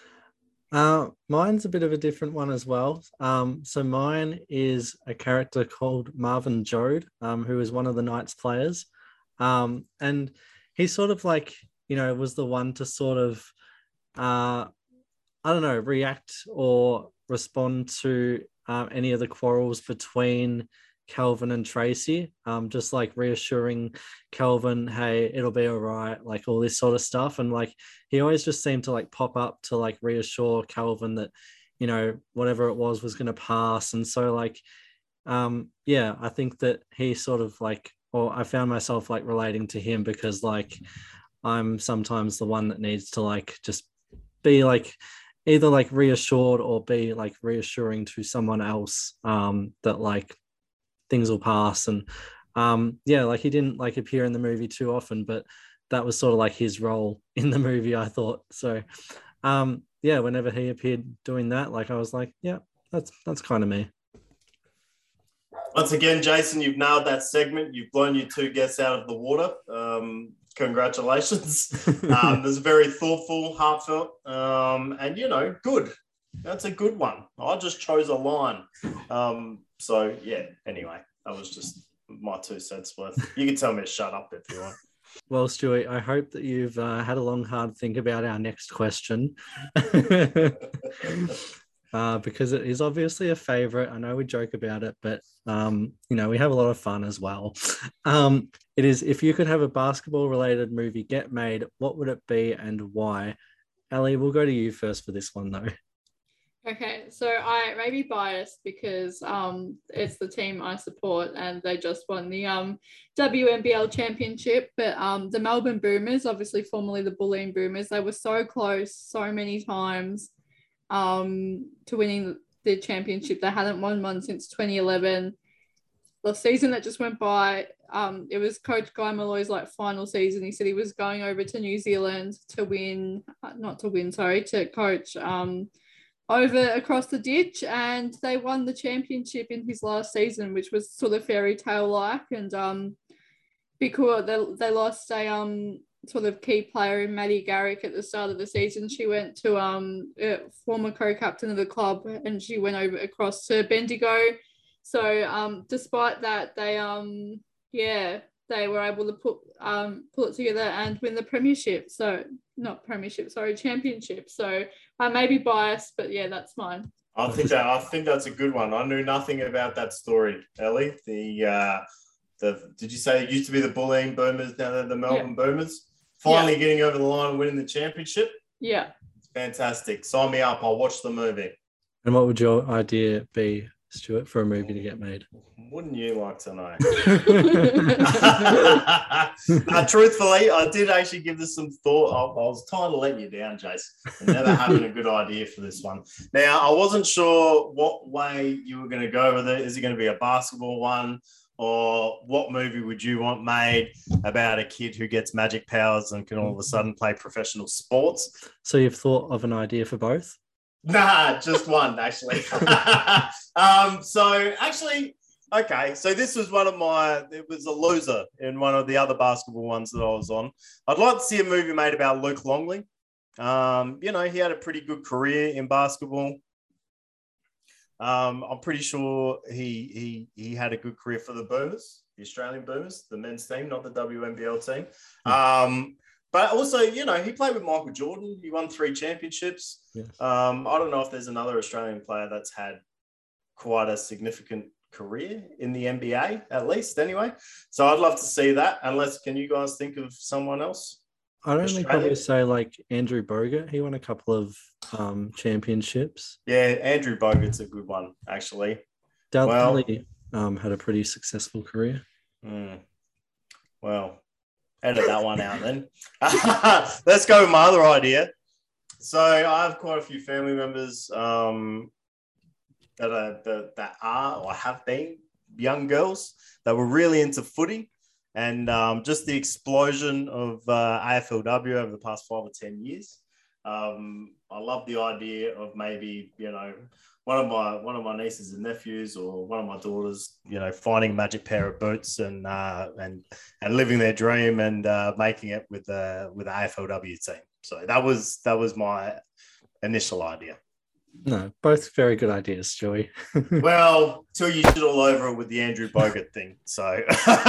Uh, mine's a bit of a different one as well. Um, so mine is a character called Marvin Jode, um, who is one of the Knights players. Um, and he sort of like, you know, was the one to sort of, uh, I don't know, react or respond to um, any of the quarrels between Calvin and Tracy, um, just like reassuring Calvin, hey, it'll be all right, like all this sort of stuff. And like, he always just seemed to like pop up to like reassure Calvin that, you know, whatever it was was going to pass. And so like, um, yeah, I think that he sort of like, or I found myself like relating to him because like, I'm sometimes the one that needs to like, just be like, either like reassured or be like reassuring to someone else, um, that like, things will pass. And um yeah, like he didn't like appear in the movie too often, but that was sort of like his role in the movie, I thought. So um yeah, whenever he appeared doing that, like I was like, yeah, that's that's kind of me. Once again, Jason, you've nailed that segment. You've blown your two guests out of the water. Um congratulations. Um it was very thoughtful, heartfelt, um and you know, good. That's a good one. I just chose a line. Um So, yeah, anyway, that was just my two cents worth. You can tell me to shut up if you want. Well, Stuart, I hope that you've uh, had a long, hard think about our next question. uh, because it is obviously a favorite. I know we joke about it, but um, you know, we have a lot of fun as well. Um, it is, if you could have a basketball related movie get made, what would it be and why? Ali, we'll go to you first for this one though. Okay, so I may be biased because um, it's the team I support and they just won the um, W N B L championship. But um, the Melbourne Boomers, obviously formerly the Bulleen Boomers, they were so close so many times um, to winning the championship. They hadn't won one since twenty eleven. The season that just went by, um, it was Coach Guy Malloy's like final season. He said he was going over to New Zealand to win, uh, not to win, sorry, to coach um, over across the ditch, and they won the championship in his last season, which was sort of fairy tale like. And um, because they, they lost a um sort of key player in Maddie Garrick at the start of the season. She went to um a former co-captain of the club, and she went over across to Bendigo. So um, despite that, they um yeah they were able to put um pull it together and win the premiership. So not premiership, sorry, championship. So I may be biased, but yeah, that's mine. I think that I think that's a good one. I knew nothing about that story, Ellie. The uh, the did you say it used to be the Bulleen Boomers, now they're the Melbourne yeah. Boomers? Finally yeah. getting over the line and winning the championship. Yeah, it's fantastic. Sign me up. I'll watch the movie. And what would your idea be, Stuart, for a movie to get made? Wouldn't you like to know? uh, truthfully, I did actually give this some thought. I, I was tired of letting you down, Jace, and never having a good idea for this one. Now, I wasn't sure what way you were going to go with it. Is it going to be a basketball one? Or what movie would you want made about a kid who gets magic powers and can all of a sudden play professional sports? So you've thought of an idea for both? Nah, just one, actually. um, so actually, okay. So this was one of my, it was a loser in one of the other basketball ones that I was on. I'd like to see a movie made about Luke Longley. Um, you know, he had a pretty good career in basketball. Um, I'm pretty sure he he he had a good career for the Boomers, the Australian Boomers, the men's team, not the W N B L team. Um, but also, you know, he played with Michael Jordan. He won three championships. Yes. Um, I don't know if there's another Australian player that's had quite a significant career in the N B A, at least, anyway. So I'd love to see that. Unless, can you guys think of someone else? I'd only probably say like Andrew Bogut. He won a couple of um, championships. Yeah, Andrew Bogut's a good one, actually. Dal well, Kelly um, had a pretty successful career. Mm, well, edit that one out then. Let's go with my other idea. So I have quite a few family members um, that are that, that are or have been young girls that were really into footy. And um, just the explosion of uh, A F L W over the past five or ten years. Um, I love the idea of maybe, you know, one of my one of my nieces and nephews or one of my daughters, you know, finding a magic pair of boots and uh, and and living their dream and uh, making it with the with the A F L W team. So that was that was my initial idea. No, both very good ideas, Joey. Well, till you shit all over it with the Andrew Bogut thing. So,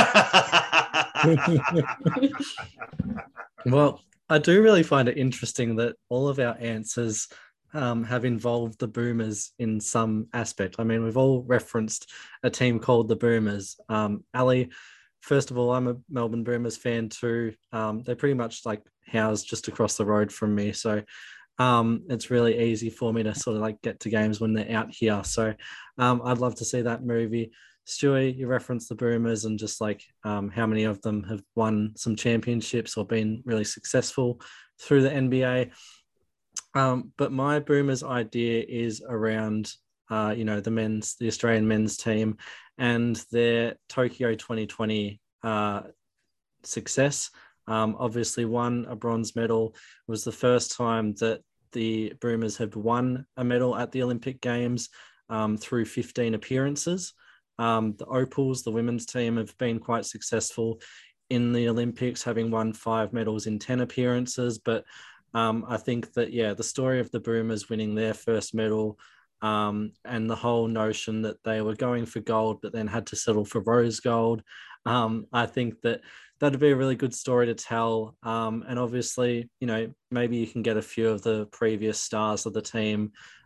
well, I do really find it interesting that all of our answers um, have involved the Boomers in some aspect. I mean, we've all referenced a team called the Boomers. Um, Ali, first of all, I'm a Melbourne Boomers fan too. Um, they're pretty much like housed just across the road from me. So, Um, it's really easy for me to sort of like get to games when they're out here. So um, I'd love to see that movie. Stewie, you referenced the Boomers and just like um, how many of them have won some championships or been really successful through the N B A. Um, but my Boomers idea is around, uh, you know, the men's, the Australian men's team and their Tokyo twenty twenty uh, success. Um, obviously won a bronze medal. It was the first time that the Boomers have won a medal at the Olympic Games um, through fifteen appearances. Um, the Opals, the women's team, have been quite successful in the Olympics, having won five medals in ten appearances. But um, I think that, yeah, the story of the Boomers winning their first medal um, and the whole notion that they were going for gold but then had to settle for rose gold, um, I think that that'd be a really good story to tell. Um, and obviously, you know, maybe you can get a few of the previous stars of the team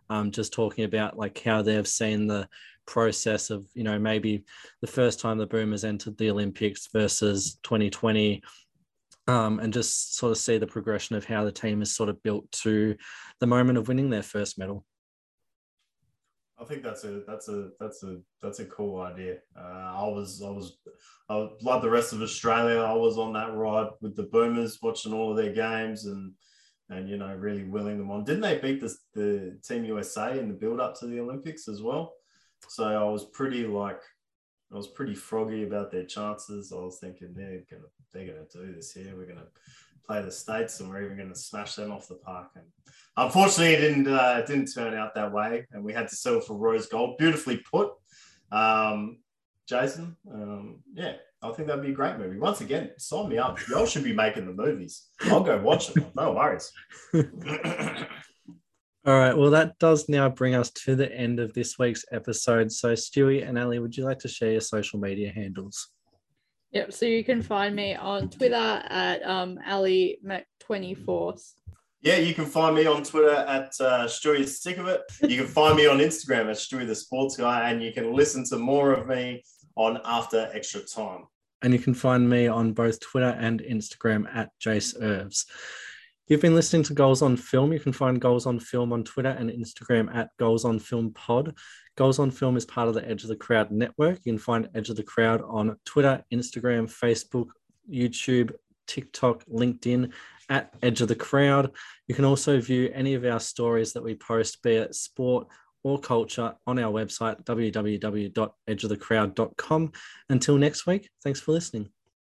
um, just talking about like how they've seen the process of, you know, maybe the first time the Boomers entered the Olympics versus twenty twenty, um, and just sort of see the progression of how the team is sort of built to the moment of winning their first medal. I think that's a that's a that's a that's a cool idea. Uh, I was I was I was, like the rest of Australia. I was on that ride with the Boomers, watching all of their games and and you know really willing them on. Didn't they beat the the Team U S A in the build up to the Olympics as well? So I was pretty like I was pretty froggy about their chances. I was thinking they're gonna they're gonna do this here. We're gonna play the States and we're even going to smash them off the park. And unfortunately, it didn't uh, it didn't turn out that way, and we had to settle for rose gold. Beautifully put, um, Jason. Um, yeah, I think that'd be a great movie. Once again, sign me up. Y'all should be making the movies. I'll go watch them. No worries. All right. Well, that does now bring us to the end of this week's episode. So, Stewie and Ali, would you like to share your social media handles? Yep, so you can find me on Twitter at um, Ali Mac twenty-four. Yeah, you can find me on Twitter at uh, Stewie Sick of It. You can find me on Instagram at Stewie the Sports Guy, and you can listen to more of me on After Extra Time. And you can find me on both Twitter and Instagram at Jace Irvs. You've been listening to Goals on Film. You can find Goals on Film on Twitter and Instagram at Goals on Film Pod. Goals on Film is part of the Edge of the Crowd network. You can find Edge of the Crowd on Twitter, Instagram, Facebook, YouTube, TikTok, LinkedIn at Edge of the Crowd. You can also view any of our stories that we post, be it sport or culture, on our website, w w w dot edge of the crowd dot com. Until next week, thanks for listening.